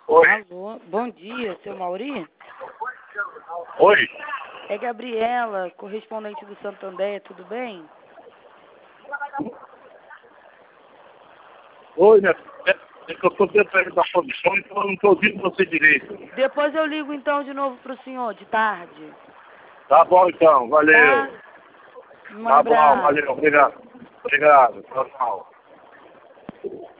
Oi. Alô, bom dia, seu Mauri? Oi. É Gabriela, correspondente do Santander, tudo bem? Oi, minha filha. É que eu estou dentro da condição, então eu não estou ouvindo você direito. Depois eu ligo então de novo pro senhor, de tarde. Tá bom então, Tá? valeu. Um Tá bom, abraço. valeu, obrigado. Obrigado, tchau, tchau.